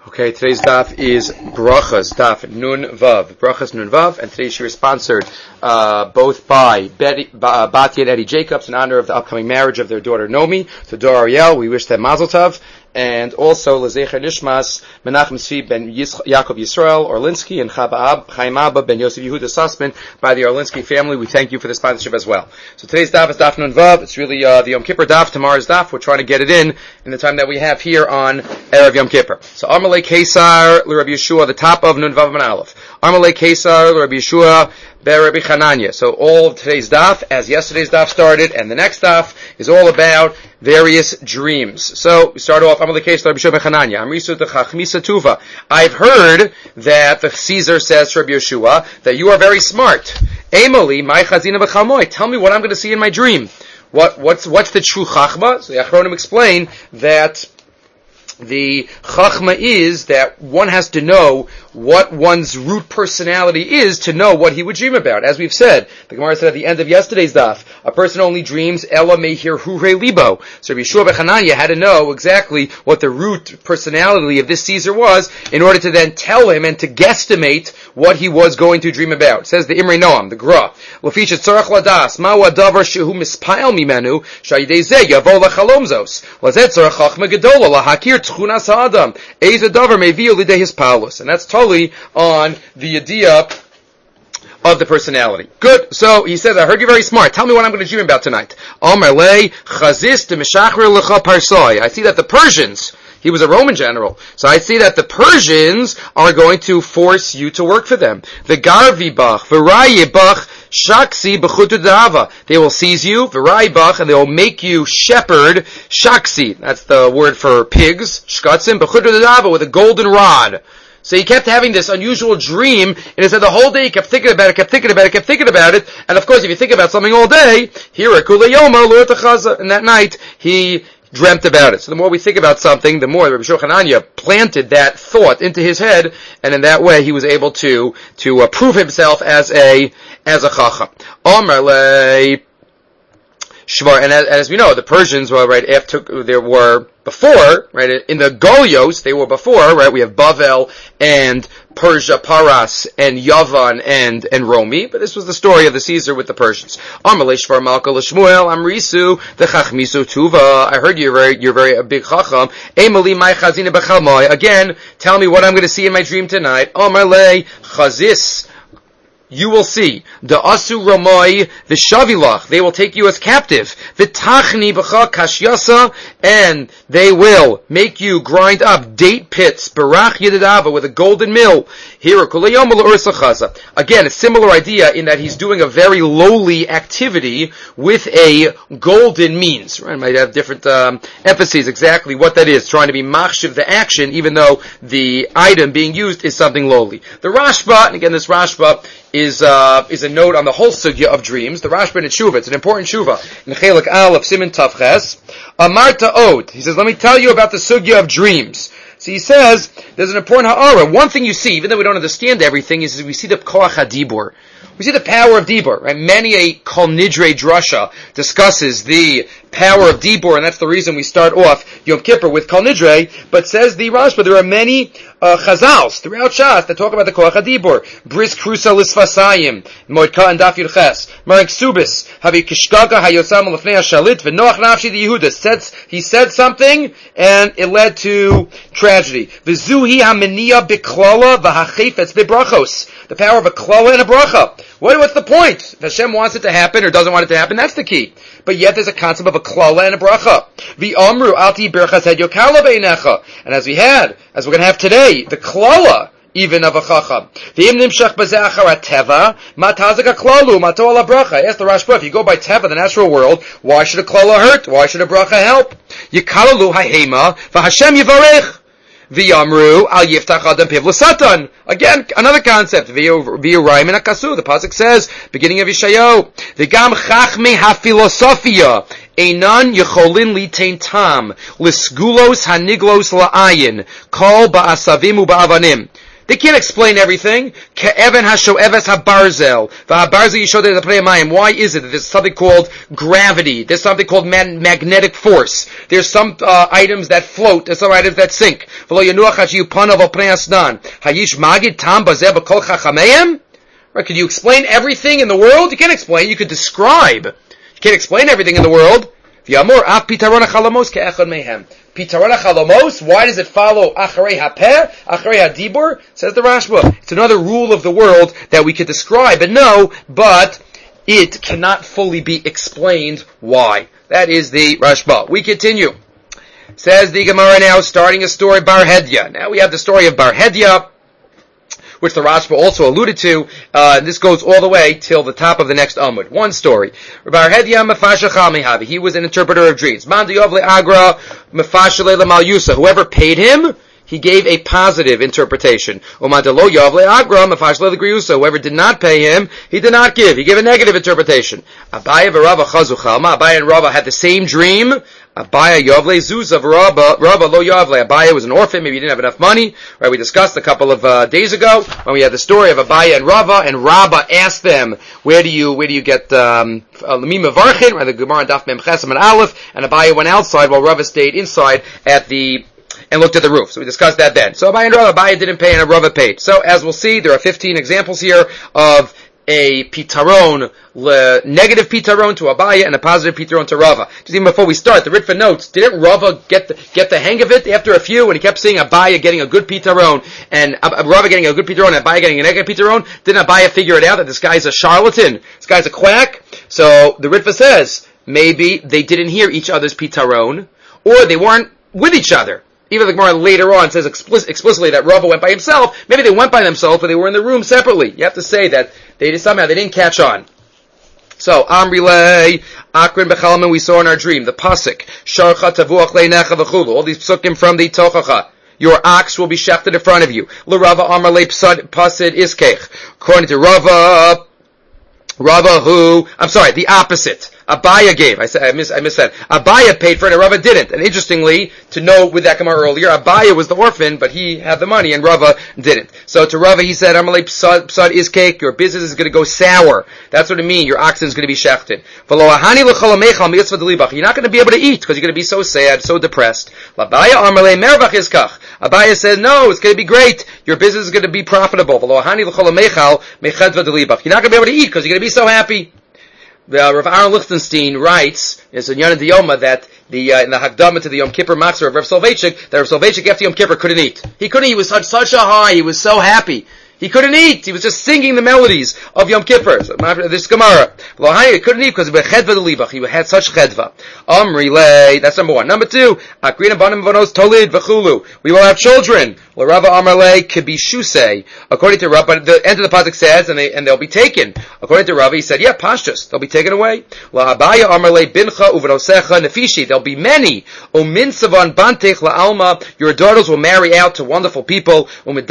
Okay, today's daf is Brachas, daf Nun Vav. Brachas Nun Vav, and today's shir is sponsored both by Batya and Eddie Jacobs in honor of the upcoming marriage of their daughter Nomi to Dor Ariel. We wish them Mazel Tov. And also Lezecher Nishmas Menachem Tzvi ben Yaakov Yisrael Orlinsky and Chaim Abba ben Yosef Yehuda Sussman by the Orlinsky family. We thank you for the sponsorship as well. So today's daf is daf Nun Vav. It's really the Yom Kippur daf, tomorrow's daf. We're trying to get it in the time that we have here on Erev Yom Kippur. So Amalei Kesar l'Rabbi Yeshua, the top of Nun Vav and Aleph. Amalei Kesar l'Rabbi Yeshua Rabbi Chananya. So all of today's daf, as yesterday's daf started, and the next daf is all about various dreams. So we start off, Amalei Kesar Rabbi Yeshua ben Chananya. Amrisu d'chachmisa tuva. I've heard that the Caesar says to Rabbi Yeshua that you are very smart. Emoli, my chazina b'chalmoi. Tell me what I'm going to see in my dream. What's the true chachma? So the Achronim explain that the chachma is that one has to know what one's root personality is to know what he would dream about. As we've said, the Gemara said at the end of yesterday's daf, a person only dreams Ella mehir hure libo. So Rabbi Yeshua ben Chananya had to know exactly what the root personality of this Caesar was in order to then tell him and to guesstimate what he was going to dream about. It says the Imrei Noam, the Gra, Lafisha tzarach ladas, ma'u hadavar shehu mispayel mimenu, shayidei zeh yavo lachalomzos, lazet tzarach chachma gedola lahakir tchunas ha'adam, eiz hadavar mevi'u lidei his palus. And that's totally on the idea of the personality. Good. So he says, I heard you're very smart. Tell me what I'm going to dream about tonight. I see that the Persians, he was a Roman general, so I see that the Persians are going to force you to work for them. The Garvibach, V'rayibach, Shaksi b'chutudava. They will seize you, V'rayibach, and they will make you shepherd, Shaksi, that's the word for pigs, Shkatzim, b'chutudava, with a golden rod. So he kept having this unusual dream, and he said the whole day he kept thinking about it, and of course if you think about something all day, and that night he dreamt about it. So the more we think about something, the more Rabbi Yeshua Chananya planted that thought into his head, and in that way he was able to prove himself as a chacham. Omerlei Shvar, and as we know, the Persians were right after there were before, right, in the Golios, they were before, right, we have Bavel and Persia, Paras, and Yavan, and Romi, but this was the story of the Caesar with the Persians. Amalei Shvar Malka L'Shmuel, Amrisu, the Chachmisu Tuva, I heard you're very a big Chacham, Emeli my Chazina B'chalmoi, again, tell me what I'm going to see in my dream tonight. Amalei Chazis, you will see the asu ramoi, the shavilach. They will take you as captive. The tachni b'cha kashyasa, and they will make you grind up date pits, barach yedadava, with a golden mill. Here, kulayom l'ursachaza. Again, a similar idea in that he's doing a very lowly activity with a golden means. Right? It might have different emphases exactly what that is. Trying to be machshiv the action, even though the item being used is something lowly. The Rashba, and again, this Rashba is a note on the whole sugya of dreams. The Rashba in Tshuva, it's an important Tshuva. In Chelik Aleph Siman Tavches, Amarta Od. He says, let me tell you about the sugya of dreams. So he says, there's an important ha'ara. One thing you see, even though we don't understand everything, is we see the koach hadibur. We see the power of dibur, right? Many a Kol Nidre drasha discusses the power of dibur, and that's the reason we start off Yom Kippur with Kol Nidre. But says the Rashba, there are many chazals throughout Shas that talk about the koach hadibur. Bris krusa lisfasayim, moedka and daf yudches, marek subis, havi kishgaga hayosam lefnei hashalit v'noach nafshi the Yehuda. He said something, and it led to tragedy. V'zuhi hameniya biklala v'hachefetz bibrachos. The power of a klala and a bracha. What's the point? If Hashem wants it to happen or doesn't want it to happen, that's the key. But yet there's a concept of a klala and a bracha. V'amru alti berchas had yokala beinecha. And as we're going to have today, the klala even of a chacham. V'im nimshach b'ze'achar teva, matazak klalu, mato ala bracha. Ask the Rashba, if you go by teva, the natural world, why should a klala hurt? Why should a bracha help? Yikalalu ha'hema, v'Hashem yivarech. V'yamru al yiftach adam piv l'satan. Again, another concept. V'yurayim in akasu. The pasuk says, beginning of Yeshayahu, v'gam chachmei hafilosofia einan yecholin litain tam l'sgulos haniglos la'ayin kol ba'asavim u'ba'avanim. They can't explain everything. Ke'evan hasho'eves habarzel. V'habarzel yishodeh le'pnei hamayim. Why is it that there's something called gravity? There's something called magnetic force. There's some items that float. There's some items that sink. V'lo yenuach hashiyupanav al pnei asnan. Hayish magid tam bazeh b'kol chachameim? Right, could you explain everything in the world? You can't explain. You could describe. You can't explain everything in the world. V'yamor af pitaron hachalamos ke'echad mehem. Pitaron hachalamos, why does it follow acharei hapeh, acharei hadibur? Says the Rashba. It's another rule of the world that we could describe and know, but it cannot fully be explained why. That is the Rashba. We continue. Says the Gemara now, starting a story, Bar Hedya. Now we have the story of Bar Hedya, which the Rashba also alluded to. This goes all the way till the top of the next Amud. One story. Bar Hedya mefasha chamihavi. He was an interpreter of dreams. Mandi yovle agra mefasha le'lamal yusa. Whoever paid him, he gave a positive interpretation. Whoever did not pay him, he did not give. He gave a negative interpretation. Abaye and Rava had the same dream. Abaye Yovle Zuzav Rava Lo Yovle. Abaye was an orphan, maybe he didn't have enough money. Right, we discussed a couple of days ago when we had the story of Abaye and Rava asked them, where do you get Lamima Varchin, right, the Gemara Daf Mem Chesam and Aleph, and Abaye went outside while Rava stayed inside and looked at the roof. So we discussed that then. So Abaye didn't pay and Rava paid. So as we'll see, there are 15 examples here of a pitaron, negative pitaron to Abaye and a positive pitaron to Rava. Just even before we start, the Ritva notes, didn't Rava get the hang of it after a few when he kept seeing Abaye getting a good pitaron and Rava getting a good pitaron and Abaye getting a negative pitaron? Didn't Abaye figure it out that this guy's a charlatan? This guy's a quack? So the Ritva says, maybe they didn't hear each other's pitaron, or they weren't with each other. Even the Gemara later on says explicitly that Rava went by himself. Maybe they went by themselves, but they were in the room separately. You have to say that they didn't catch on. So, Amrilei, Akrin Bechalaman, we saw in our dream, the Pasuk, Sharcha Tavuach Leinecha V'chulu, all these psukim from the Tochacha. Your ox will be shechted in front of you. L'Rava Amrlei Pasid Iskech. According to Rava the opposite. Abaye gave. I missaid. Abaye paid for it and Rava didn't. And interestingly, to know with that Gemara earlier, Abaye was the orphan, but he had the money and Rava didn't. So to Rava he said, Amalei psad is cake, your business is going to go sour. That's what it means, your oxen is going to be shechted. You're not going to be able to eat because you're going to be so sad, so depressed. Abaye says, no, it's going to be great. Your business is going to be profitable. You're not going to be able to eat because you're going to be so happy. Rav Aaron Lichtenstein writes, it's in Yana Diyoma, that in the Hagdama to the Yom Kippur Matzah of Rav Soloveitchik, that Rav Soloveitchik after Yom Kippur couldn't eat. He was such a high, he was so happy. He couldn't eat. He was just singing the melodies of Yom Kippur. So, this Gemara. He couldn't eat because he had such chedva. That's number one. Number two, we will have children. According to Rava, the end of the pasuk says, and they'll be taken. According to Rava, he said, yeah, pashtus, they'll be taken away. There'll be many. Your daughters will marry out to wonderful people.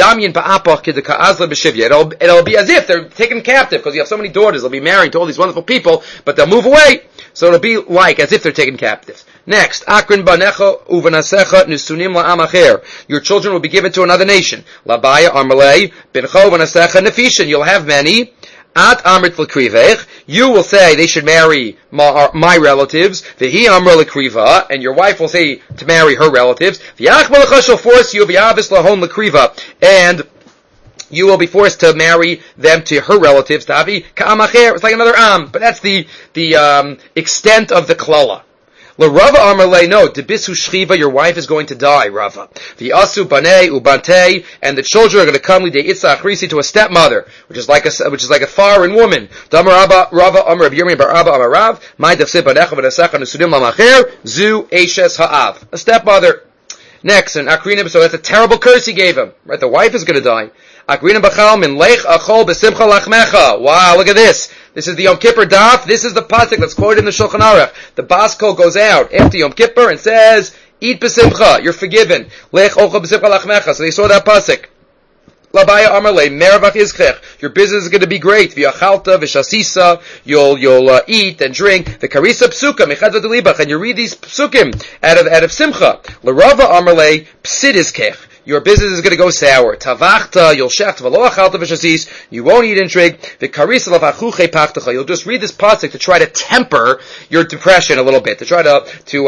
It'll be as if they're taken captive because you have so many daughters. They'll be married to all these wonderful people, but they'll move away. So it'll be like as if they're taken captive. Next, Akrin banecha uvanasecha nusunim la'amacher. Your children will be given to another nation. Labaya amalei bincha uvanasecha nefishin. You'll have many. At amrit l'krivech, you will say they should marry my relatives. V'hi amra l'kriva, and your wife will say to marry her relatives. V'yach malacha shall force you v'yavis lahon l'kriva, and you will be forced to marry them to her relatives. Tavi ka'amacher. It's like another but that's the extent of the klala. L'Rava Amarle, no, debisu shchiva, your wife is going to die, Rava. V'yasu banei ubante, and the children are going to come lidei itza achrisi to a stepmother, which is like a foreign woman. Damar Rava Amar Yirmi bar Abba Amar Rav, my defsib banecha v'nesecha nusudim lamacher, zu eshes ha'av, a stepmother. Next, and Akrinim, so that's a terrible curse he gave him. Right, the wife is going to die. Akrinim b'chal min lech achol b'simcha lachmecha. Wow, look at this. This is the Yom Kippur daf. This is the pasuk that's quoted in the Shulchan Aruch. The Baskol goes out after Yom Kippur and says, eat b'simcha, you're forgiven. Lech ochol b'simcha lachmecha. So they saw that pasuk. Labaya Amarle, Meravach Izchech. Your business is going to be great. V'yachalta, v'shasisa. You'll eat and drink. V'karisa psuka, mechad v'delibach. And you read these psukim out of simcha. L'Rava Amarle, psid Izchech. your business is going to go sour. Tavachta, you'll shecht, v'lo achalta v'shasis, you won't eat in trig, v'karisa l'vachuche pachtacha. You'll just read this pasuk to try to temper your depression a little bit, to try to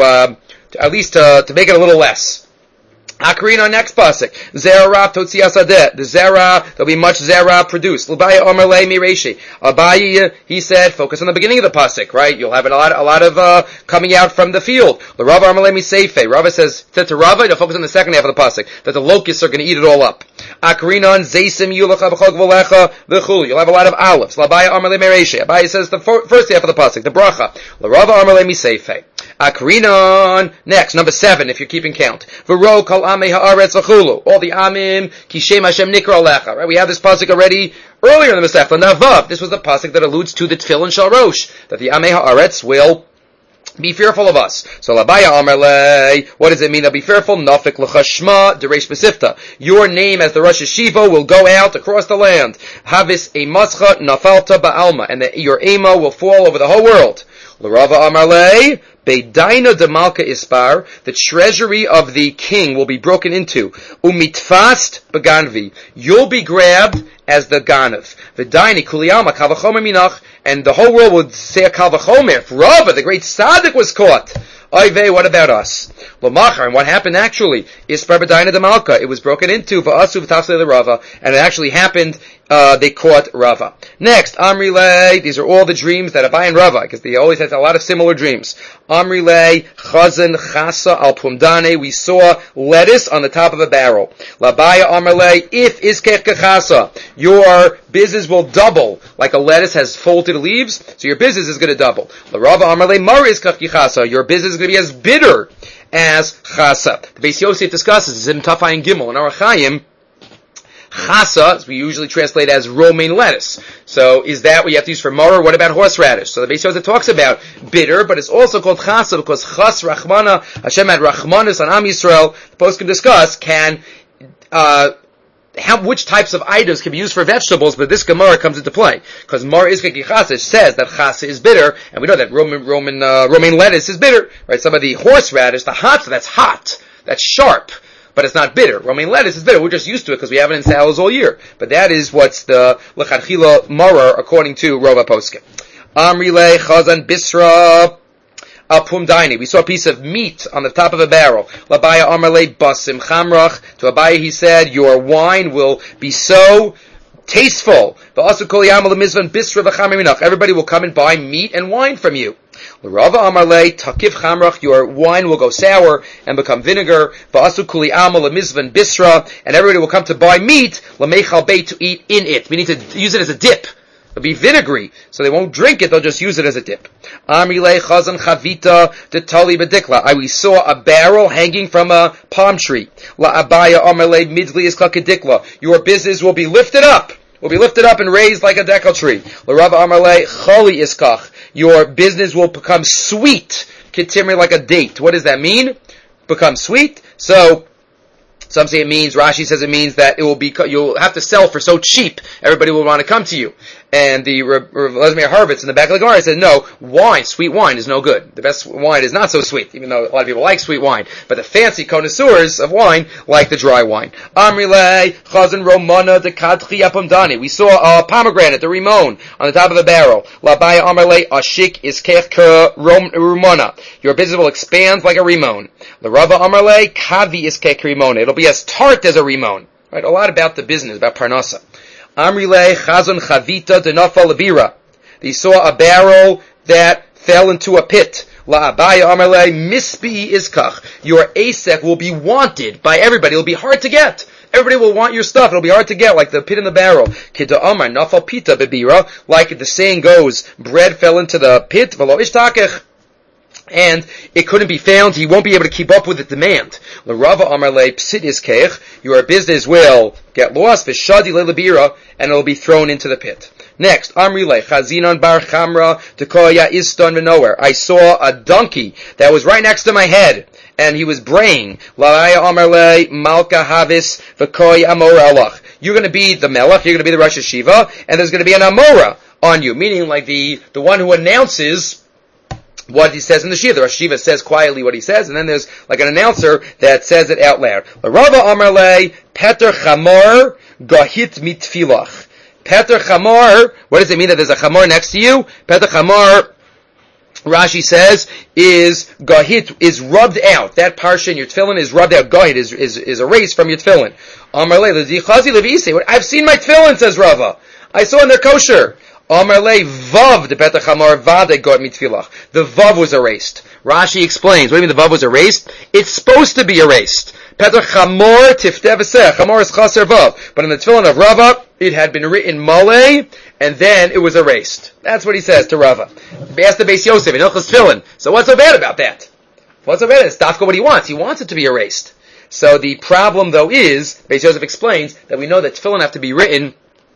at least to make it a little less. Akarina, next pasuk. Zera totzi asadeh. The zera, there'll be much zera produced. L'baya omer le mireshi. Abayi, he said, focus on the beginning of the pasuk, right? You'll have a lot of coming out from the field. L'rava omer le miseife. Rava says to Rava, you'll focus on the second half of the pasuk, that the locusts are going to eat it all up. Akarina, zeisim yulacha b'chog v'lecha v'chul. You'll have a lot of olives. L'baya omer le mireshi. Abayi says the first half of the pasuk, the bracha. L'rava omer le miseife. Akrinon. Next, number 7, if you're keeping count. V'ro kol amei ha'aretz v'chulu. All the amim, kishem Hashem nikra alecha. Right? We have this pasuk already earlier in the Masechta Navav. This was the pasuk that alludes to the tefillin shel rosh, that the amei ha'aretz will be fearful of us. So labaya amarle, what does it mean to be fearful? Nafik l'chashma dereish besifta. Your name as the Rosh Hashiva will go out across the land. Havis emascha nafalta ba'alma, and your ema will fall over the whole world. L'rava amarle, Beidaina de Malka Ispar, the treasury of the king will be broken into. Umitfast beganvi, you'll be grabbed as the ganav. V'daini kuliyama kavachomer minach, and the whole world would say a kavachomer. If Rava, the great tzaddik, was caught, Oy what about us? L'machar, and what happened actually? Ispar bedaina de Malka, it was broken into v'asu v'tafsei the Rava, and it actually happened. They caught Rava. Next, Amrile. These are all the dreams that Abai and Rava, because they always had a lot of similar dreams. Amrile, Chazan, Chasa, Al Pumdane. We saw lettuce on the top of a barrel. Labaya Amrile, if Iskech Chasa, your business will double, like a lettuce has folded leaves, so your business is going to double. Rava Amrile, Mar Iskech Chasa, your business is going to be as bitter as Chasa. The Beis Yosef discusses in Tafai and Gimel, in Orach Chaim, Chasa, as we usually translate as romaine lettuce. So is that what you have to use for maror? What about horseradish? So the Beis Yosef talks about bitter, but it's also called chasa because chas rachmana, Hashem had rachmanus on Am Yisrael. The post can discuss which types of items can be used for vegetables, but this Gemara comes into play because mar iskeki chasa says that chasa is bitter, and we know that romaine lettuce is bitter, right? Some of the horseradish, the hot, that's hot, that's sharp. But it's not bitter. Romaine lettuce is bitter. We're just used to it because we have it in salads all year. But that is what's the l'chadchila marar according to Rova Poskim. Amrile chazan bisra apumdaini. We saw a piece of meat on the top of a barrel. Labaya amarle basim chamrach. To Abaya he said, your wine will be so tasteful. Everybody will come and buy meat and wine from you. Rava Amarle Takiv Chamrach, your wine will go sour and become vinegar. Va'asu kuli amal mizvan bisra, and everybody will come to buy meat lamechal beit to eat in it. We need to use it as a dip. It'll be vinegary, so they won't drink it, they'll just use it as a dip. Amrile chazan chavita detali bedikla. We saw a barrel hanging from a palm tree. La abaya amarle midli is kakadikla. Your business will be lifted up. Will be lifted up and raised like a decal tree. La Rava amarle choli iskach. Your business will become sweet. Kitimri, like a date. What does that mean? Become sweet? So, some say it means, Rashi says it means that it will be, you'll have to sell for so cheap, everybody will want to come to you. And the Lesmir Harvitz in the back of the Gemara said, no, wine, sweet wine is no good. The best wine is not so sweet, even though a lot of people like sweet wine. But the fancy connoisseurs of wine like the dry wine. Amrile, Chazan Romana, the Kadchi Apamdani. We saw a pomegranate, the rimon, on the top of a barrel. Labaya Amrile, Ashik Iskech Romana. Your business will expand like a rimon. The Rava Amrile, Kavi Iskech Rimona. It'll be as tart as a rimon. Right? A lot about the business, about Parnasa. Amrile chazon chavita denafa labira. They saw a barrel that fell into a pit. La abaya amrile mispi iskach. Your asek will be wanted by everybody. It'll be hard to get. Everybody will want your stuff. It'll be hard to get, like the pit in the barrel. Kida amar nafal pita bebira. Like the saying goes, bread fell into the pit. V'lo ishtakech. And it couldn't be found. He won't be able to keep up with the demand. L'Rava Amarle Psit Iskech, your business will get lost. V'shadi le'lebira, and it'll be thrown into the pit. Next, Amrile Chazinon Bar Chamra Tekoya Iston V'nowhere. I saw a donkey that was right next to my head, and he was braying. La'aya Amarle Malka Havis V'koy Amora Alach. You're going to be the Melech. You're going to be the Rosh Hashiva, and there's going to be an Amora on you, meaning like the one who announces what he says in the Shiva. The Rosh Shiva says quietly what he says, and then there's like an announcer that says it out loud. Rava Amar Le, Peter Chamor, Gahit Mitfilach. Peter Chamor, what does it mean that there's a Chamor next to you? Peter Chamor, Rashi says, is Gahit, is rubbed out. That parsha in your tefillin is rubbed out. Gahit is erased from your tefillin. Amar Le, I've seen my tefillin, says Rava. I saw in their kosher. Amar Le, Vav, the Peter Chamor, Vade Gahit Mitfilach. The Vav was erased. Rashi explains, what do you mean the Vav was erased? It's supposed to be erased. Peter Chamor Tifteh V'seh. Chamor is Chaser Vav. But in the tefillin of Rava, it had been written Malay, and then it was erased. That's what he says to Rava. Ask the Beis Yosef in Hilchos Tefillin. So what's so bad about that? What's so bad? It's Dafka what he wants. He wants it to be erased. So the problem, though, is, Beis Yosef explains, that we know that tefillin have to be written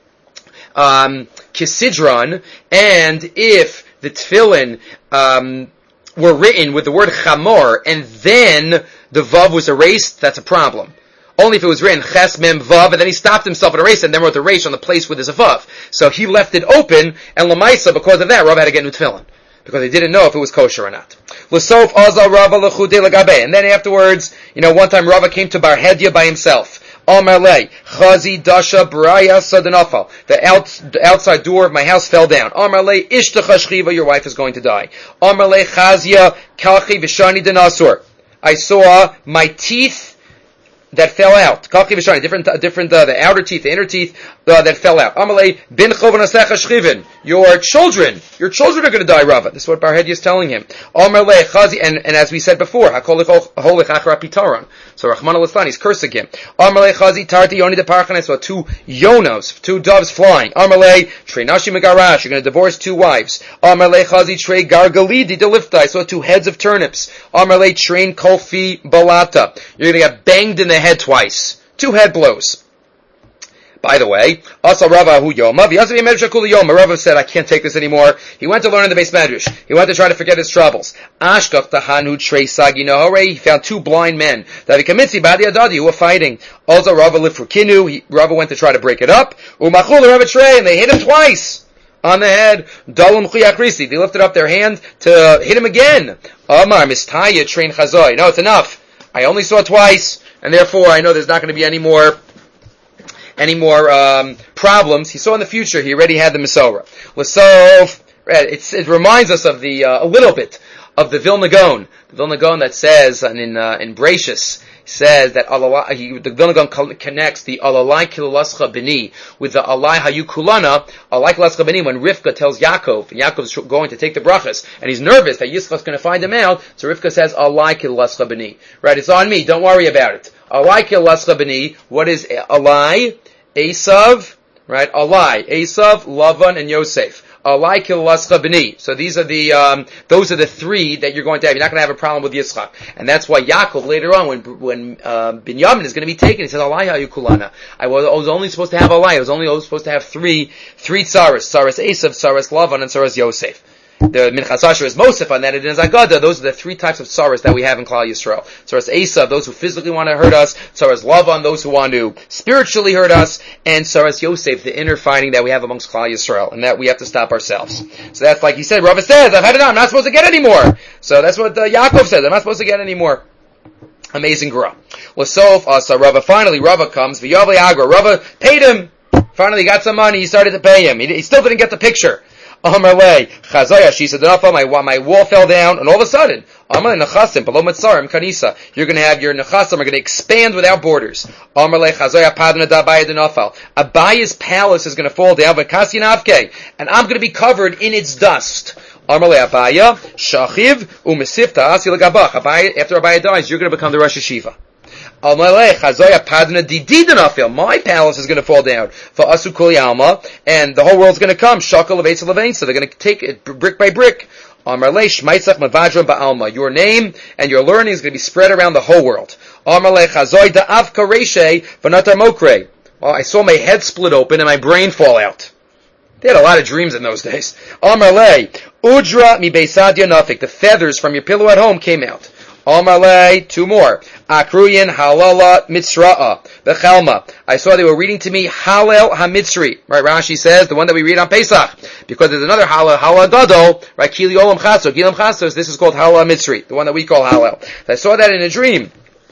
Kisidron, and if the tefillin were written with the word Chamor, and then the Vav was erased, that's a problem. Only if it was written Ches Mem Vav, and then he stopped himself and erased it, and then wrote the resh on the place where there's a Vav. So he left it open, and Lamaisa, because of that, Rav had to get new tefillin, because he didn't know if it was kosher or not. L'sof Azal Rava l'chudei l'gabe. And then afterwards, one time Rava came to Bar Hedya by himself. Amar Le, Chazi Dasha Braya Sadanafal. The outside door of my house fell down. Amar Le, Ishtacha Shchiva, your wife is going to die. Amar Le, Chazia Kalchi Vishani Denasur. I saw my teeth that fell out. Kalchi Vishani, different, the outer teeth, the inner teeth, that fell out. Amalei, bin chovanasecha shchivin. Your children are going to die, Rava. This is what Bar Hedya is telling him. Amalei, chazi, and as we said before, hakolich achra pitaron. So Rahman al-Islan, he's cursing him. Amalei, chazi, tarti yoni de parchan. I saw two doves flying. Amalei, trei nashi megarash. You're going to divorce two wives. Amalei, chazi, trei gargalidi de lifta. I saw two heads of turnips. Amalei, train kofi balata. You're going to get banged in the head twice. Two head blows. By the way, Asa Rava Hu Yoma, Rava said, I can't take this anymore. He went to learn in the Beis Medrash. He went to try to forget his troubles. Ashkach Tahanu Trei Sagi Nahore, he found two blind men that who were fighting. Also Rava Lifrukinu, Rava went to try to break it up. Umachul Rava Trei, and they hit him twice on the head. Dalum Chiyakrisi, they lifted up their hand to hit him again. Amar Mistaya Train Chazoi. No, it's enough. I only saw it twice, and therefore I know there's not going to be any more problems. He saw in the future, he already had the Mesorah. It reminds us of a little bit of the Vilna Gaon. The Vilna Gaon that says, in Breishis, says that the Vilna Gaon connects the Alalai Kilulascha B'ni with the Alai Hayu Kulana, Alai Kilulascha B'ni, when Rivka tells Yaakov, and Yaakov is going to take the brachas, and he's nervous that Yitzchak is going to find him out, so Rivka says, Alai Kilulascha B'ni. Right, it's on me, don't worry about it. Alai Kilulascha B'ni, what is Alai? Esav, right? Alai, Esav, Lavan, and Yosef. Alai Kilulascha B'ni. So these are those are the three that you're going to have. You're not going to have a problem with Yitzchak. And that's why Yaakov later on, when Binyamin is going to be taken, he says, Alai Hayu Kulana. I was only supposed to have Alai. I was only supposed to have three tzaras. Tzaras Esav, tzaras Lavan, and tzaras Yosef. The Minchas Asher is Mosef on that, and in Zagada, those are the three types of tzaras that we have in Klal Yisrael. Tzaras Esav, those who physically want to hurt us, tzaras Lavan, those who want to spiritually hurt us, and tzaras Yosef, the inner fighting that we have amongst Klal Yisrael, and that we have to stop ourselves. So that's like he said, Rava says, I've had enough, I'm not supposed to get any more. So that's what Yaakov says, I'm not supposed to get any more. Amazing Gra. Lasof Asa Rava, finally Rava comes, V'yavli Agra, Rava paid him, finally got some money, he started to pay him, he still didn't get the picture. Amarle, Chazaya, she said, my wall fell down, and all of a sudden, Amarle Nechasim, below Matzarim, Kanisa, you're going to have your Nechasim are going to expand without borders. Amarle, Chazaya, Padna Dabaya Denafal. Abaya's palace is going to fall down, Vakasi Navke, and I'm going to be covered in its dust. Amarle Abaya, Shachiv, Umesif Ta'asi Lagabach. Abaya, after Abaya dies, you're going to become the Rosh Hashiva. My palace is going to fall down for Asu Kuli Alma, and the whole world's going to come. Shakal of Eitzel so they're going to take it brick by brick. Your name and your learning is going to be spread around the whole world. I saw my head split open and my brain fall out. They had a lot of dreams in those days. The feathers from your pillow at home came out. Amalei, two more. Akruyin halala mitzra'a bechelma. I saw they were reading to me Halel HaMitzri. Right, Rashi says, the one that we read on Pesach. Because there's another Halel, Halel Gadol, right, Kili Olam Chasos, Gilam Chasos, this is called Halel HaMitzri, the one that we call Halel. I saw that in a dream.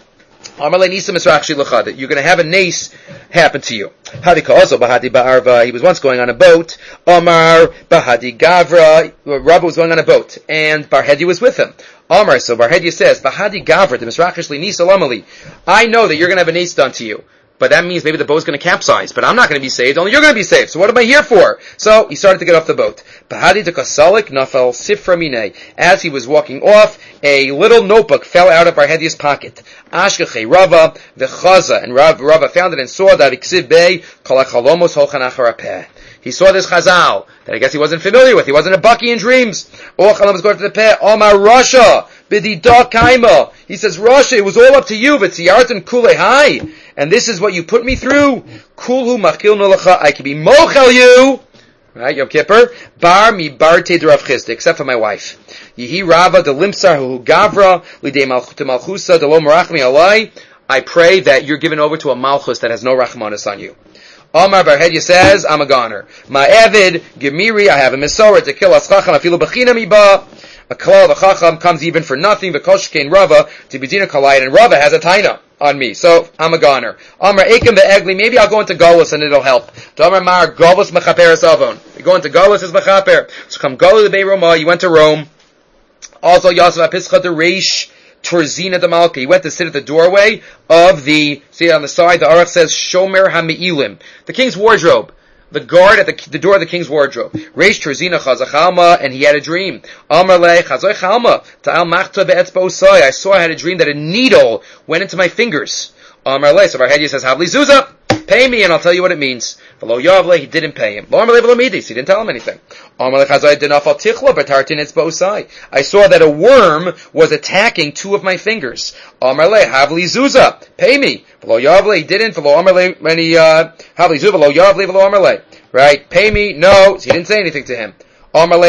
Amalei Nisa Misrachshi L'chad, that you're going to have a nace happen to you. Hadika also Bahadi Ba'arva, he was once going on a boat. Omar Bahadi Gavra, Rabba was going on a boat, and Barhedi was with him. Omar, so Barhedi says, Bahadi Gavra, the Misrachish Nisa Lamali, I know that you're going to have a nace done to you. But that means maybe the boat's going to capsize. But I'm not going to be saved. Only you're going to be saved. So what am I here for? So he started to get off the boat. Bahadi Dekasalik Nafal Sifra Minei. As he was walking off, a little notebook fell out of Barhedi's pocket. Ashkeche Rava V'chaza. And Rava found it and saw that Iksiv Bey Kalachalomos Holchan Achar Apeh. He saw this chazal that I guess he wasn't familiar with. He wasn't a bucky in dreams. Ochalam was going to the peh. Omar Rasha b'dida kaima. He says, Rasha, it was all up to you. V'tziyartan kulei. And this is what you put me through. Kulhu machil nolacha. I can be mochel you. Right, Yom Kippur. Bar mi barte de Rav Chisda, except for my wife. Yihi Rava de limsar hu gavra lidei malchusa de lo merachmi alai. I pray that you're given over to a malchus that has no rachmanis on you. Omar Barhedya says, I'm a goner. Ma'evid, Gemiri, I have a Mesorah to kill Aschacham, afilu b'china miba. A klal of Chacham comes even for nothing, v'koshkein Rava, to B'dina Kalayit, and Rava has a taina on me, so I'm a goner. Omar Ekim ve'egli, maybe I'll go into Golus and it'll help. Omar Mar, Golus mechaper esavon. You go into Golus as mechaper. So come Golus the Beiroma, you went to Rome. Also, Yosef Apischa de Reish, Turzina de Malka. He went to sit at the doorway of see on the side, the Aruch says, Shomer HaMe'ilim. The king's wardrobe. The guard at the door of the king's wardrobe. Reish Turzina Chazachalma, and he had a dream. Amar le Chazoy Chalma, Ta'al Machta Be'etzbo Osai. I had a dream that a needle went into my fingers. Amar le, so Barhedya says, Havli Zuzah. Pay me and I'll tell you what it means. V'lo Yavle, he didn't pay him. Lo Amar le v'lo Midis, he didn't tell him anything. Amar le Chazoy Denafal Tichla B'tartin Etzbo Osai. I saw that a worm was attacking two of my fingers. Amar le Havli Zuzah. Pay me. V'lo Yavle, he didn't. V'lo Amar le, when he, Havli Zuzah, v'lo Yavle, v'lo Amar le. Right? Pay me. No. He didn't say anything to him. There's a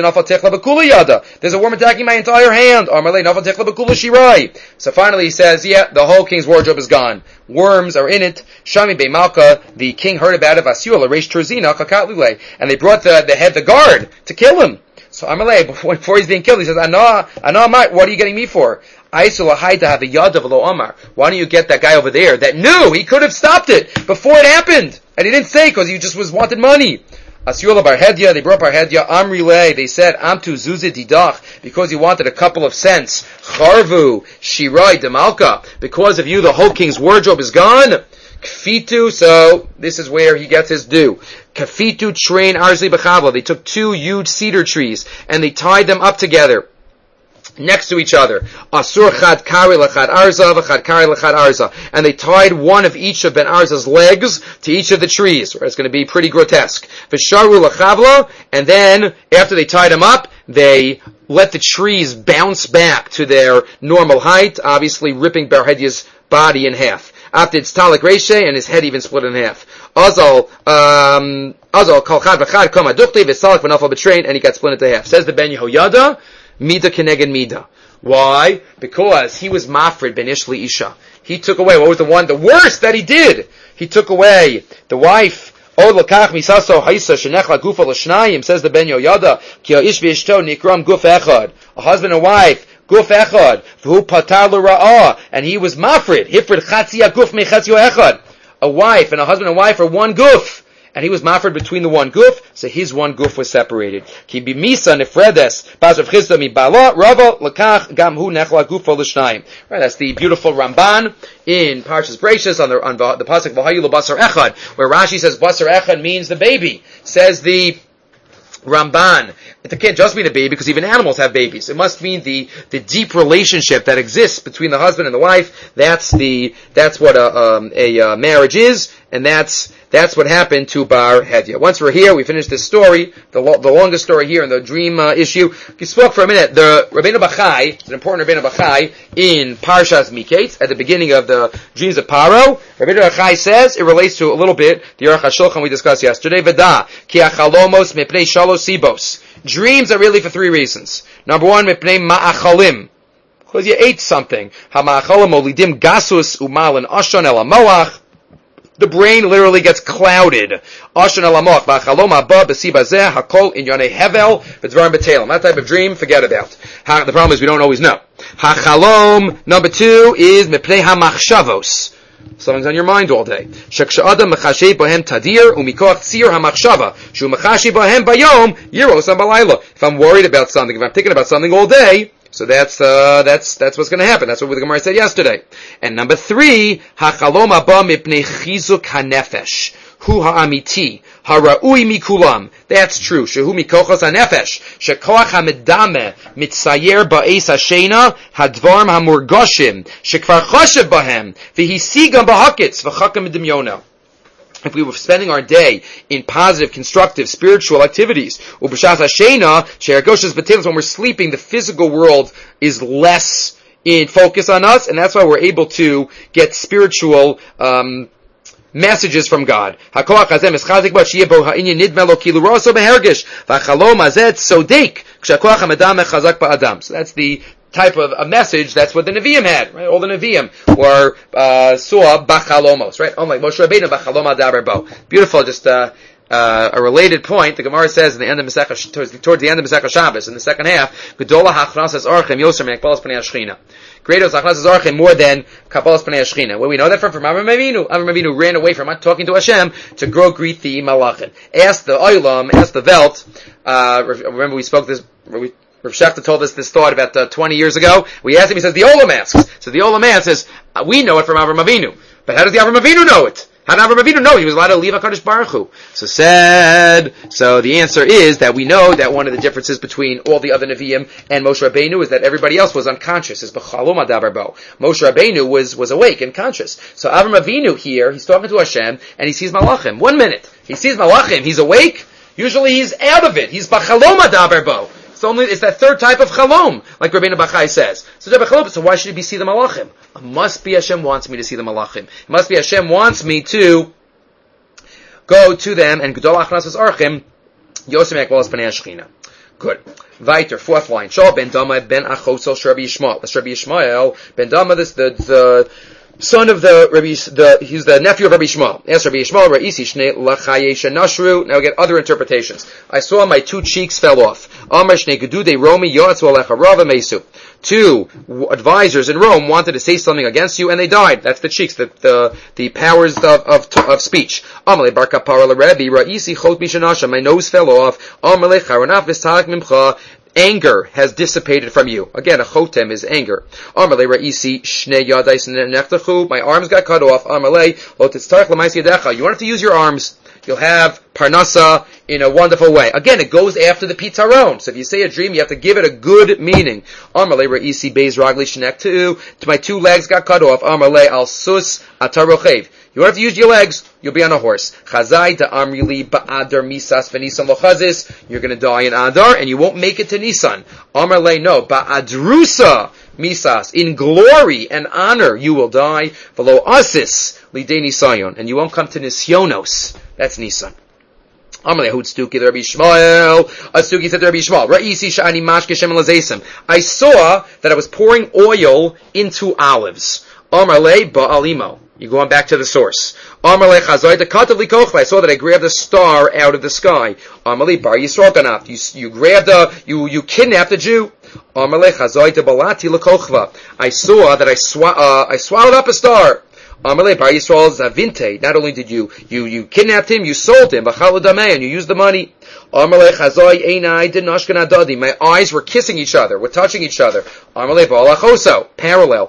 worm attacking my entire hand. So finally he says, yeah, the whole king's wardrobe is gone. Worms are in it. Shami Bey Malka, the king heard about it, and they brought the guard, to kill him. So Amalei, before he's being killed, he says, Ana, what are you getting me for? Why don't you get that guy over there that knew he could have stopped it before it happened? And he didn't say because he just wanted money. Asyula Barhedya, they brought Barhedya, Amrile, they said, Amtu Zuzid Didach, because he wanted a couple of cents. Charvu, Shirai Demalka, because of you the whole king's wardrobe is gone. Kfitu, so this is where he gets his due. Kafitu train Arzli B'chavla, they took two huge cedar trees, and they tied them up together. Next to each other. Asur chad kari lachad arza, v'chad kari lachad arza. And they tied one of each of Ben Arza's legs to each of the trees. It's going to be pretty grotesque. V'sharu lachavla, and then, after they tied him up, they let the trees bounce back to their normal height, obviously ripping Barhedya's body in half. After it's Talik Reshe, and his head even split in half. Azal, kol chad v'chad koma dukti, v'salak v'nafal b'train, and he got split into half. Says the Ben Yehoyada, Mida keneged Mida. Why? Because he was Mafred ben Ishli Isha. He took away, what was the worst that he did? He took away the wife. O lakach misaso haisa shenechla gufa l'shnayim, says the Ben Yoyada, ki ha'ish v'ishto nikram guf echad. A husband and wife, guf echad, v'hu patar l'ra'ah, and he was Mafred, hifred chatzia guf mechatzio echad. A wife and a husband and wife are one guf. And he was mafred between the one guf, so his one guf was separated. Ki bimisa nefredes, bas Rav Chisda mi bala, rava lakach gam hu nechla gufa l'shnayim. Right, that's the beautiful Ramban in Parshas Bereishis on the pasuk v'hayu l'basar echad, where Rashi says basar echad means the baby. Says the Ramban, it can't just mean a baby because even animals have babies. It must mean the deep relationship that exists between the husband and the wife. That's what a marriage is, and that's what happened to Bar Hedya. Once we're here, we finish this story, the longest story here in the dream issue. We spoke for a minute. The Rabbeinu Bachai, it's an important Rabbeinu Bachai in Parshas Miketz at the beginning of the dreams of Paro. Rabbeinu Bachai says it relates to a little bit the Aruch HaShulchan we discussed yesterday. Veda ki achalomos mepnei shalosh sibos. Dreams are really for three reasons. Number one, mepnei ma'achalim. Because you ate something. Hama'acholim olidim gasus umalin ashon el hamoach. The brain literally gets clouded. Ashon el hamoach. Ba'chalom haba b'si bazeh hakol in yonei hevel v'dvarim b'telim. That type of dream, forget about. The problem is we don't always know. Hachalom, number 2, is mipnei hamachshavos. Something's on your mind all day. Sheksha'adam mechashe bohem tadir umikoch tzir hamachshava shu mechashe bohem bayom yiros balayla. If I'm worried about something, if I'm thinking about something all day, so that's what's going to happen. That's what the Gemara said yesterday. And number 3, hachalom haba mipnei chizuk hanefesh hu ha'amiti hara'ui mikulam. That's true. Shehu mikochos hanefesh shekoach hamedame mitzayer ba'es hashena hadvarm hamurgoshim shekvar choshev bahem v'hisigam b'hakitz v'chakam midimyono. If we were spending our day in positive, constructive, spiritual activities, when we're sleeping, the physical world is less in focus on us, and that's why we're able to get spiritual messages from God. So that's the type of a message. That's what the Nevi'im had, right? All the Nevi'im saw bachalomos, right? Like Moshe Rabbeinu bachalom adaber bo. Beautiful, just a related point. The Gemara says in the end of Masechah, towards the end of Masechah Shabbos, in the second half, Gedola hachnasas archem yoser min kabbalas pnei hashchina. Greater is hachnasas archem more than kabbalas pnei hashchina. Where we know that from Avram Avinu. Avram Avinu ran away from talking to Hashem to go greet the malachim. Ask the oilam, ask the Welt. Remember we spoke this. Rav Shechter told us this thought about 20 years ago. We asked him, he says, the Olam asks. So the Olam answers, we know it from Avram Avinu. But how does the Avram Avinu know it? How did Avram Avinu know he was allowed to leave HaKadosh Baruch Hu? So the answer is that we know that one of the differences between all the other Nevi'im and Moshe Rabbeinu is that everybody else was unconscious. Is b'chalom adaber bo. Moshe Rabbeinu was awake and conscious. So Avram Avinu here, he's talking to Hashem, and he sees Malachim. 1 minute. He sees Malachim, he's awake. Usually he's out of it. He's b'chalom adaber bo. It's that third type of chalom, like Rabbeinu Bachai says. So why should he see the malachim? It must be Hashem wants me to see the malachim. It must be Hashem wants me to go to them and Gedol Achnasas Archim Yosem Ekbalas Pnei Hashchina. Good. Weiter, 4th line. Shal ben Dama ben Achosel Rabbi Yishmael. That's Rabbi Yishmael. Ben Dama, the son of he's the nephew of Rabbi Yishmael. Yes, Rabbi Yishmael, Ra'isi Shnei Lachaye Shenashru. Now we get other interpretations. I saw my 2 cheeks fell off. Amar Shnei Gedude Romi Yotzvu Alecha Rava Mesu. 2 advisors in Rome wanted to say something against you, and they died. That's the cheeks, the powers of speech. Amalei Bar Kapara Rabbi Ra'isi Chot Mishanasha. My nose fell off. Amalei Charonaf V'Stalak Mimcha. Anger has dissipated from you. Again, a chotem is anger. Amalei Ra'isi Shnei Yadais Nechtachu. My arms got cut off. Amalei Lo Titztarech L'Maisi Yadecha. You won't have to use your arms. You'll have parnasa in a wonderful way. Again, it goes after the pitaron. So if you say a dream, you have to give it a good meaning. Amalei Ra'isi Beis Ragli Shnektu. My 2 legs got cut off. Amalei Al Sus Atarochev. You won't have to use your legs. You'll be on a horse. Chazai da Amrili ba'adar misas v'nisan lochazis. You're going to die in Adar, and you won't make it to Nisan. Amalei no ba'adrusa misas. In glory and honor you will die. V'lo asis lidei nisayon. And you won't come to Nisyonos. That's Nisan. Amalei Hutstuki the Rabbi Yishmael. Atstuki said to Rabbi Yishmael, Ra'isi sha'ani mashke shem lazesim. I saw that I was pouring oil into olives. Amalei ba'alimo. You're going back to the source. I saw that I grabbed a star out of the sky. You kidnapped a Jew. I saw that I swallowed up a star. Not only did you kidnapped him, you sold him, and you used the money. My eyes were kissing each other, were touching each other. Parallel.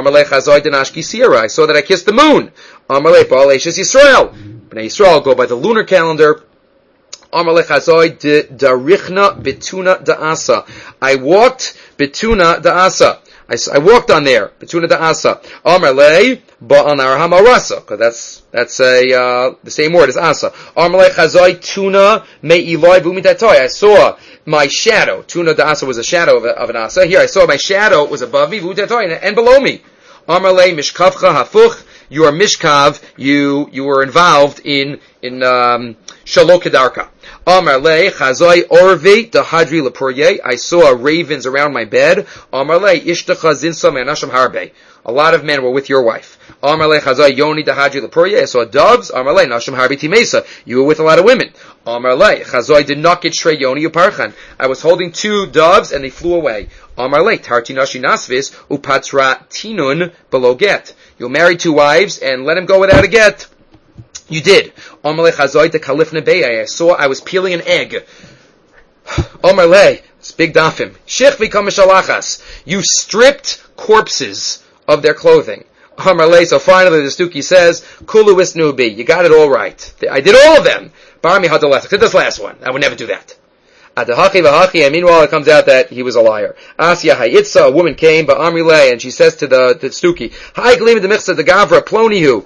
I saw that I kissed the moon. Bnei Yisrael go by the lunar calendar. I walked betuna da'asa. I walked on there. Betuna da'asa. Amarlei ba'anar hamarasa. Because that's the same word as asa. Amarlei chazai tuna me'iloi v'umitatai. I saw my shadow. Tuna da'asa was a shadow of an asa. Here I saw my shadow was above me, v'umitatai, and below me. Amarlei mishkavcha hafuch. You are mishkav. You were involved in in Shalom Kedarka. Amar le chazoi orvi dehadri lepurye. I saw ravens around my bed. Amar le ishtacha zinsa me'anasham harbe. A lot of men were with your wife. Amar le chazoi yoni dehadri lepurye. I saw doves. Amar le nasham harbe timesa. You were with a lot of women. Amar le chazoi did not get shrei yoni uparchan. I was holding 2 doves and they flew away. Amar le tarti nashi nasvis upatra tinun below get. You'll marry 2 wives and let him go without a get. You did. I saw I was peeling an egg. It's big dafim. You stripped corpses of their clothing. So finally the Stuki says, Kulu isnubi. You got it all right. I did all of them. Except this last one. I would never do that. And meanwhile it comes out that he was a liar. Asya Hayitza, a woman came, and she says to the Stuki, Hi Glim the Michsa the Gavra Plonihu.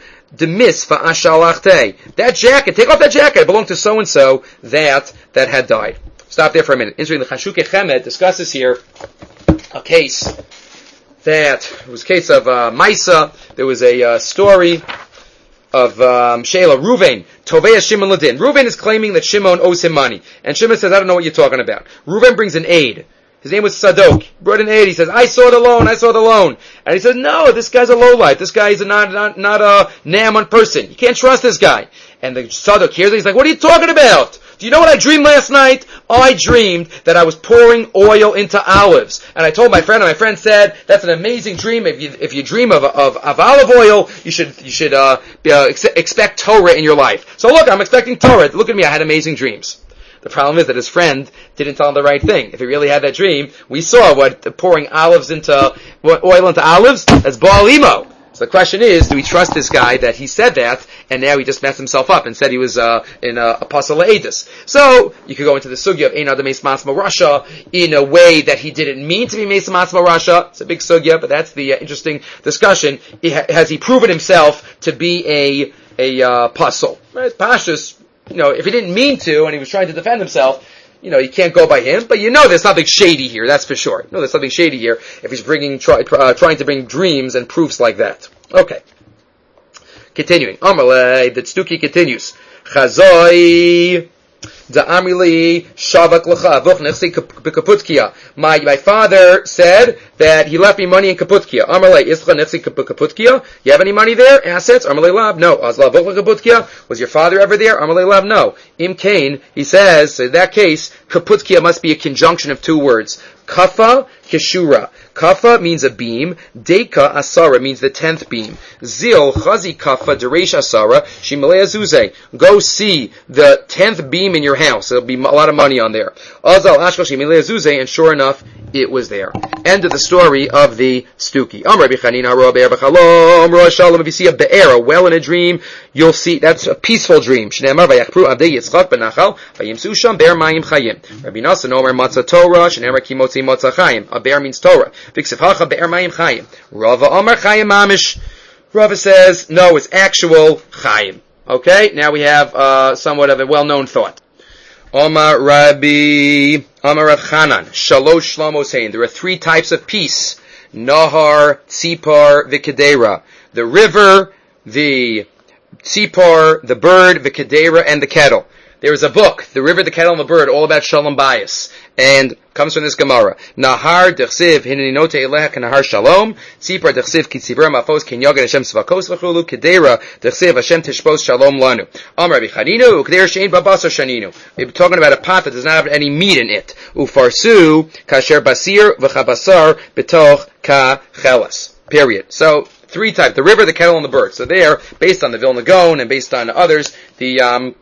That jacket, take off that jacket. It belonged to so and so that had died. Stop there for a minute. Israel the Chashuke Chemed discusses here a case that it was a case of Maisa. There was a story of Sheila Ruvain. Tovei Shimon Ladin. Ruvain is claiming that Shimon owes him money, and Shimon says, "I don't know what you're talking about." Ruvain brings an aide. His name was Sadok. He brought an aide. He says, I saw the loan. And he says, no, this guy's a lowlife. This guy is not a Naaman person. You can't trust this guy. And the Sadok hears it. He's like, what are you talking about? Do you know what I dreamed last night? I dreamed that I was pouring oil into olives. And I told my friend, and my friend said, that's an amazing dream. If you dream of olive oil, you should expect Torah in your life. So look, I'm expecting Torah. Look at me, I had amazing dreams. The problem is that his friend didn't tell him the right thing. If he really had that dream, we saw what pouring oil into olives, that's Baal Imo. So the question is, do we trust this guy that he said that, and now he just messed himself up and said he was in Apostle Edus? So you could go into the sugya of Ein Adam Meis Matzma Rasha in a way that he didn't mean to be Meis Matzma Rasha. It's a big sugya, but that's the interesting discussion. Has he proven himself to be a apostle? Right? Pashas. If he didn't mean to and he was trying to defend himself, you can't go by him. But there's something shady here, that's for sure. There's something shady here if he's trying to bring dreams and proofs like that. Okay. Continuing. Amalei, the Tzduki continues. Chazoi da'amili shavak l'cha avoch nechsi b'kaputkia. My father said that he left me money in Kaputkia. Amalei, ischa nechsi b'kaputkia. You have any money there? Assets? Amalei lab? No. Azla avoch l'kaputkia. Was your father ever there? Amalei lab? No. Im Kain, he says, in that case, Kaputkia must be a conjunction of 2 words. Kafa, Keshura. Kafa means a beam. Deka Asara means the 10th beam. Zil Chazi Kafa Deresh Asara Shimalei Azuze. Go see the 10th beam in your house. There'll be a lot of money on there. Azal Ashkel Shimalei Azuze, and sure enough, it was there. End of the story of the Stuki. Rabbi Chanina Roa Be'er B'Chalom Roa Shalom. If you see a be'er, a well in a dream, you'll see that's a peaceful dream. Shneimar Vayachpru Avdei Yitzchak Benachal Vayimsu Sham Be'er Mayim Chayim. Rabbi Nassan Omer Matzah Torah Shneimar Kimotzi Matzah Chayim. A be'er means Torah. V'ksiv Hacha Be'er Mayim Chayim. Rava Omer Chayim Mamish. Rava says no, it's actual Chayim. Okay, now we have somewhat of a well-known thought. Omar Rabbi, Omar Rav Chanan, Shalosh Shlomo saying there are 3 types of peace: Nahar, Tzipar, V'Kedera. The river, the Tzipar, the bird, V'Kedera, and the kettle. There is a book, The River, the Kettle, and the Bird, all about Shalom Bayis, and comes from this Gemara. Nahar dechsiv hininote eleha kanahar shalom. Tzipar dechsiv kitzibur mafos kinyogan Hashem svakos v'chulu. Kedera dechsiv Hashem tishpos shalom lanu. Amar Rabbi Chaninu ukeder shein babasar shaninu. We're talking about a pot that does not have any meat in it. Ufarsu kasher basir v'chabasar betoch ka chelas. Period. So 3 types: the river, the kettle, and the bird. So there, based on the Vilna Gaon and based on others, the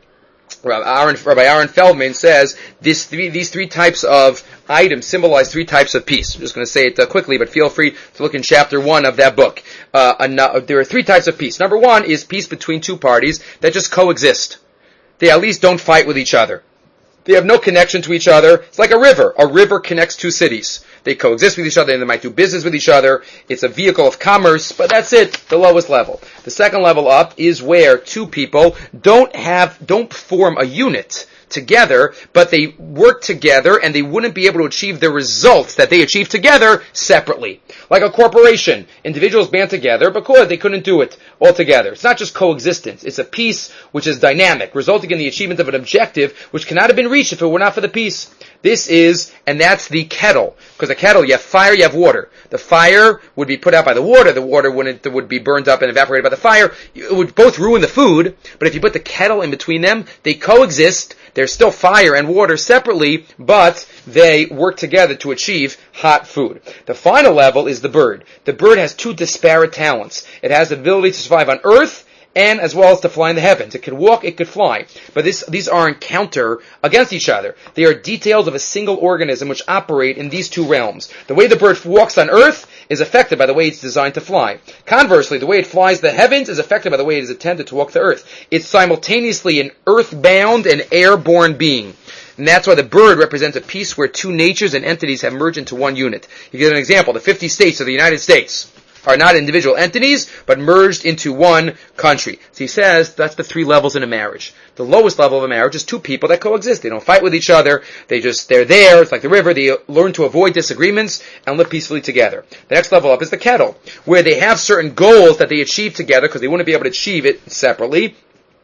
Rabbi Aaron Feldman says these 3 types of items symbolize 3 types of peace. I'm just going to say it quickly, but feel free to look in chapter 1 of that book. There are 3 types of peace. Number 1 is peace between 2 parties that just coexist. They at least don't fight with each other. They have no connection to each other. It's like a river. A river connects 2 cities. They coexist with each other and they might do business with each other. It's a vehicle of commerce, but that's it, the lowest level. The second level up is where 2 people don't form a unit together, but they work together and they wouldn't be able to achieve the results that they achieve together separately. Like a corporation. Individuals band together because they couldn't do it all together. It's not just coexistence. It's a peace which is dynamic, resulting in the achievement of an objective which cannot have been reached if it were not for the peace. This is, and that's the kettle. Because a kettle, you have fire, you have water. The fire would be put out by the water would be burned up and evaporated by the fire. It would both ruin the food, but if you put the kettle in between them, they coexist. There's still fire and water separately, but they work together to achieve hot food. The final level is the bird. The bird has two disparate talents. It has the ability to survive on earth, and as well as to fly in the heavens. It could walk, it could fly. But these aren't counter against each other. They are details of a single organism which operate in these two realms. The way the bird walks on earth is affected by the way it's designed to fly. Conversely, the way it flies the heavens is affected by the way it is intended to walk the earth. It's simultaneously an earth-bound and airborne being. And that's why the bird represents a piece where two natures and entities have merged into one unit. You give an example. The 50 states of the United States are not individual entities, but merged into one country. So he says that's the three levels in a marriage. The lowest level of a marriage is two people that coexist. They don't fight with each other. They're there. It's like the river. They learn to avoid disagreements and live peacefully together. The next level up is the kettle, where they have certain goals that they achieve together because they wouldn't be able to achieve it separately.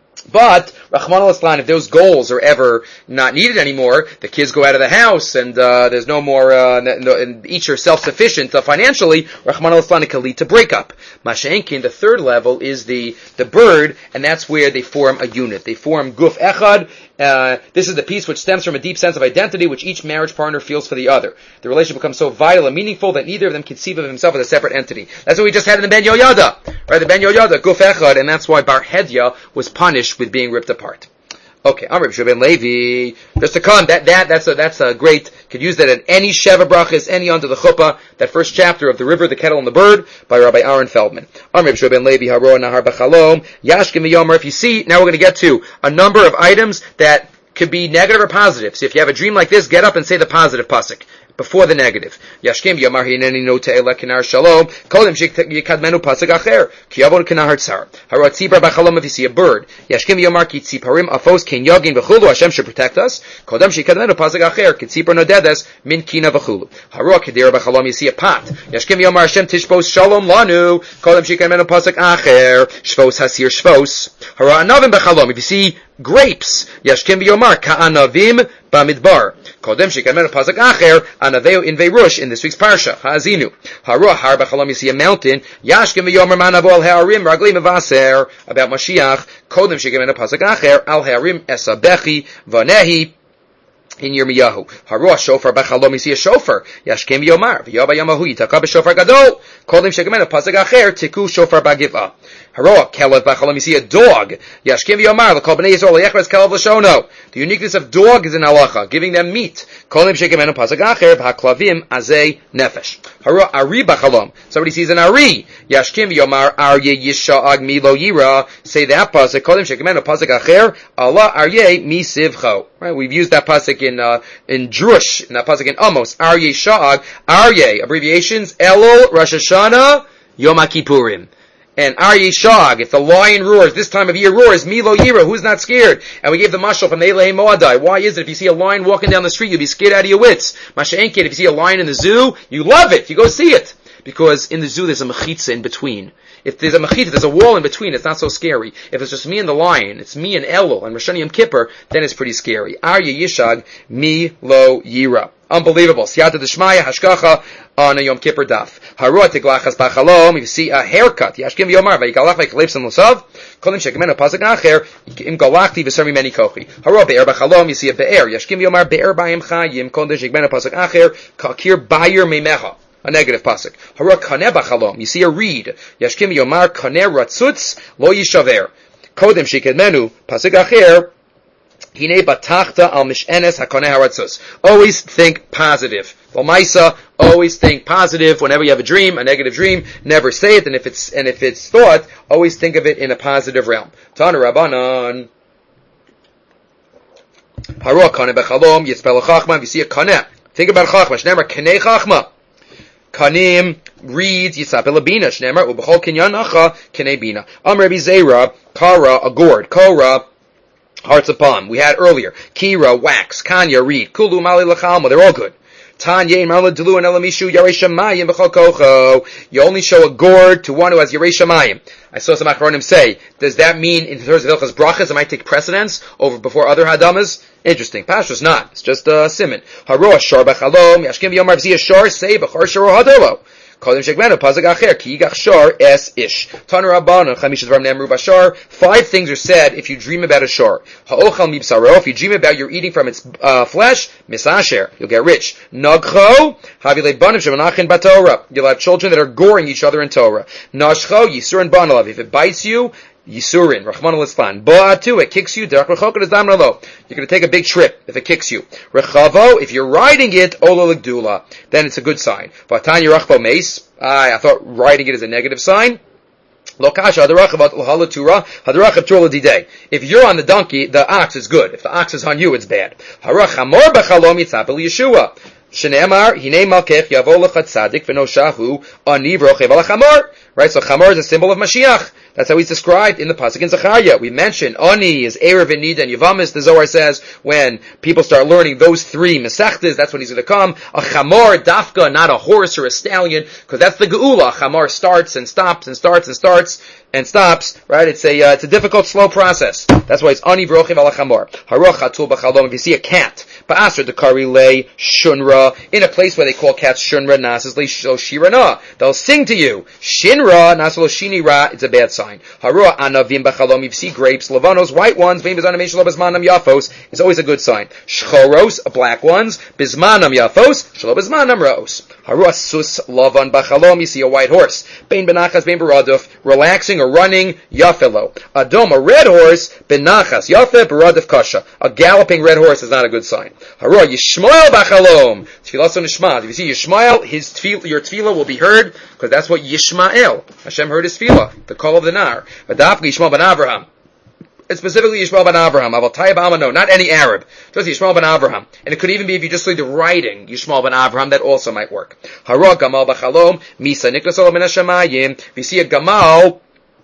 But, Rahman al-Islam, if those goals are ever not needed anymore, the kids go out of the house and there's no more, and each are self-sufficient financially, Rahman al-Islam, it can lead to breakup. Masha'enkin, the third level, is the bird, and that's where they form a unit. They form guf echad. This is the piece which stems from a deep sense of identity which each marriage partner feels for the other. The relationship becomes so vital and meaningful that neither of them conceive of himself as a separate entity. That's what we just had in the Ben Yoyada. Right, the Ben Yoyada, guf echad, and that's why Bar Hedya was punished with being ripped apart. Okay, Amr Ben Levi. Just to come, that's a great. Could use that at any Sheva Brachas, any under the chuppah. That first chapter of the river, the kettle, and the bird by Rabbi Aaron Feldman. Amr Ben Levi Haro Nahar B'Chalom Yashkim V'Yomer. If you see, now we're going to get to a number of items that could be negative or positive. So if you have a dream like this, get up and say the positive pasuk before the negative. Yashkim Yomar Hineni no te'ela kinar shalom. Kodim shikadmenu pasuk acher. Kiyavon kinahar tzar. Hara tzibra b'chalom if you see a bird. Yashkim Yomar ki tziparim afos ken yogin v'chulu. Hashem should protect us. Kodem shikadmenu pasuk acher. Kitzipar nodedes min kina v'chulu. Hara kedira b'chalom you see a pot. Yashkim Yomar Hashem tishpos shalom lanu. Kodem shikadmenu pasuk acher. Shvos hasir shvos. Hara anavim b'chalom if you see grapes. Yashkim Yomar ka'anavim b'midbar. Kodem shikadmenu pasuk acher. Anaveu in Veirush in this week's parsha. Ha'azinu. Haruah har b'chalom you see a mountain. Yashkim v'yomer manavu al ha'arim ragli mevaser. About Mashiach. Kodem shikadmenu pasuk acher. Al ha'arim esabechi v'nehi. In Yirmiyahu. Haruah shofar b'chalom you see a shofar. Yashkim v'yomar. V'yoba yamahu yitaka b'shofar gadol. Kodem shikadmenu pasuk acher. Tiku shofar b'giv'ah. Haroah, kelev b'chalom, you see a dog. Yashkim v'yomar, l'kol b'nei Yisrael, l'yechres kelev l'shono. The uniqueness of dog is in halacha, giving them meat. Kolim shekemenu pasuk acher, v'haklavim azei nefesh. Haroah, ari b'chalom. Somebody sees an ari. Yashkim v'yomar, arye yisha'ag mi lo yira. Say that pasuk, kolim shekemenu pasuk acher, Allah arye mi sivcho. Right, we've used that pasuk in Drush, in that pasuk in Amos. Arye sha'ag, arye, abbreviations, Elul, Rosh Hashanah, Yom HaKippurim. And Aryeh Shag, if the lion roars, this time of year roars, Milo Yira, who's not scared? And we gave the mashal from Eilei Moadai. Why is it if you see a lion walking down the street, you'll be scared out of your wits? Masha'enkin, if you see a lion in the zoo, you love it. You go see it. Because in the zoo there's a mechitza in between. If there's a mechitza, there's a wall in between, it's not so scary. If it's just me and the lion, it's me and Elul and Rosh Hashanah Yom Kippur, then it's pretty scary. Aryeh Yishag, Milo Yira. Unbelievable. Siyata Deshmaya, Hashkacha, on a Yom Kippur daf. Haruah tiglachas b'chalom, if you see a haircut, Yashkim v'yomar, v'yigalach v'yikalipsim l'sav, kolim shekemenu pasuk acher, im galachti v'sermi meni kochi. Haruah be'er b'chalom, you see a be'er, Yashkim v'yomar, be'er b'ayim chayim, kolim shekemenu pasuk acher, kakir bayir meimecha. A negative pasuk. Haruah kaneh b'chalom, you see a reed, Yashkim v'yomar, kaneh ratzutz, lo yishaver. Kodem shekemenu pasuk acher, Hine batachta al mishenes hakoneh haratzus. Always think positive. L'maisa, always think positive. Whenever you have a dream, a negative dream, never say it. And if it's thought, always think of it in a positive realm. Tana Rabbanan. Haruah kaneh b'chalom yitzpel chachma. If you see a kaneh, think about chachma. Shneimar kaneh chachma. Kanim reads yitzapel bina. Shneimar ubechol kinyan nacha kaneh bina. Am Rabbi Zera kara a gourd. Korah Hearts of palm. We had earlier. Kira, wax, kanya, reed, kulu, mali, lachalma. They're all good. Tanya, Mala Delu, and Elamishu, Yarei Shamayim, B'Chokocho. You only show a gourd to one who has Yarei Shamayim. I saw some Achronim say, does that mean in terms of Hilchas Brachas, it might take precedence before other Hadamas? Interesting. Pashtus not. It's just a siman. Haroah Shor B'Chalom, Yashkim V'Yom Rav Ziyah Shor, say B'Chor Shor Hadolo. Kodim Shekmenu, Pazak Acher, Ki Yigach Shor, Es Ish. Tanu Rabban, and Chamishes Dvarim Nemru Bashar. 5 things are said if you dream about a shor. Ha'ochal Mibsaro, if you dream about you're eating from its flesh, Misasher, you'll get rich. Nagcho, Havile Banim Shemanachin Batorah. You'll have children that are goring each other in Torah. Nashcho, Yisurin Banalav. If it bites you, Yisurin, Rachman al-Islan. Bo'atu, it kicks you, Derech Rechokot is Damralo. You're going to take a big trip if it kicks you. Rechavo, if you're riding it, Ola L'Gdula, then it's a good sign. V'atan Yerachvo Meis, I thought riding it is a negative sign. Lokasha, if you're on the donkey, the ox is good. If the ox is on you, it's bad. Harachamor b'chalom yitzapel Yeshua. Shneemar, hinei malkech yavo lecha tzadik v'noshahu ani v'rochev al chamor. Right, so chamor is a symbol of Mashiach. That's how he's described in the pasuk in Zechariah. We mentioned ani is Erev and Nida and Yevamis. The Zohar says when people start learning those 3 mesechtes, that's when he's going to come. A chamor dafka, not a horse or a stallion, because that's the geula. Chamor starts and stops and starts and starts and stops. Right, it's a difficult, slow process. That's why it's ani v'rochev al chamor. Haroch hatul b'chalom. If you see a cat, ba'asr dekari le shunra, in a place where they call cats shunra, nasas le shirana, they'll sing to you. Shinra, nasas lo shinira, it's a bad sign. Harua anavim b'chalom, if you see grapes, lavanos, white ones, bizmanam yafos, is always a good sign. Shchoros, black ones, bizmanam yafos, shlo bizmanam ros. Harua sus lavan b'chalom, you see a white horse. Bein benachas, bein beraduf, relaxing or running, yafelo. Adom, a red horse, benachas, yafe, beraduf kasha. A galloping red horse is not a good sign. Harua yishmael b'chalom, tfilaso nishma. If you see Yishmael, your tefillah will be heard, because that's what Yishmael, Hashem heard his tefillah, the call of the Nar. Vadafka Yishmael ben Avraham. It's specifically Yishmael ben Avraham. Aval Tayyib Amano, not any Arab. Just Yishmael ben Avraham. And it could even be if you just read the writing, Yishmael ben Avraham, that also might work. Hara Gamal b'chalom, Misa Niklasol min hashamayim. If you see a Gamal,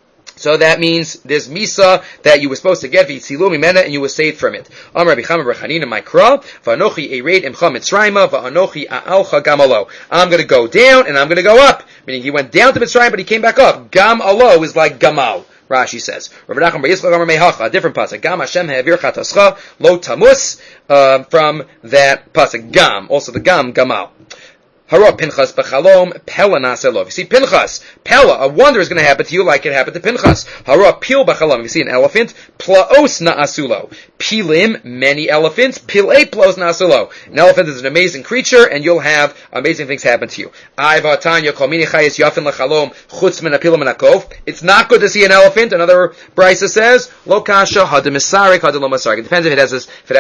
so that means there's Misa that you were supposed to get, V'itzilu mimena, and you were saved from it. Am Rabbi Chama bar Chanina Mikra, V'anochi ereid imcha Mitzrayma, V'anochi a'alcha gamalo. I'm going to go down and I'm going to go up. Meaning he went down to Mitzrayim, but he came back up. Gamalo is like Gamal. Rashi says, a different pasuk. Gam Hashem ha'avir chatascha lo tamus, from that pasuk. Gam, also the Gam, Gamal. Hara Pinchas b'chalom pella naselov. You see Pinchas, pella, a wonder is going to happen to you like it happened to Pinchas. Hara pil b'chalom. You see an elephant, plaos naasulo. Pilim, many elephants. Pilei plaos naasulo. An elephant is an amazing creature, and you'll have amazing things happen to you. Aiva Tanya kol mini chayes yafin l'chalom chutz min apilim minakov. It's not good to see an elephant. Another brisa says, lo kasha hadam misarik hadam lo masarik. It depends if it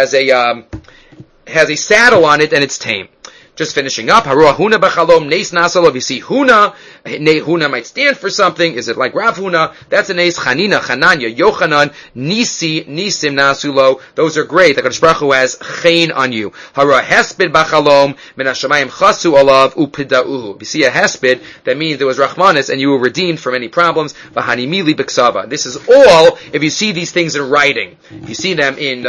has a saddle on it and it's tame. Just finishing up, Harua Huna b'chalom Neis Nasalov. You see Huna, Huna might stand for something. Is it like Rav Huna? That's a Neis. Chanina, Chananya, Yochanan, Nisi, Nisim Nasulo. Those are great. The Kadosh Baruch Hu has Chain on you. Harua Hesped b'chalom Min Hashamayim Chasu Alav Upidauhu. You see a Hesped, that means there was Rachmanis and you were redeemed from any problems. V'hanimili b'ksava. This is all if you see these things in writing. If you see them in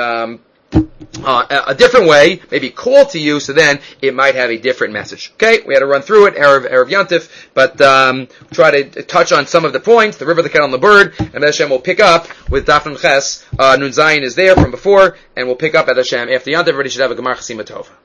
a different way, maybe call to you, so then it might have a different message. Okay, we had to run through it, Erev Yantif, but try to touch on some of the points, the river, the kettle, and the bird, and Hashem will pick up with Daf Nun Ches. Nun Zayin is there from before, and we'll pick up at Hashem after Yantif. Everybody should have a Gemar Chasima Tova.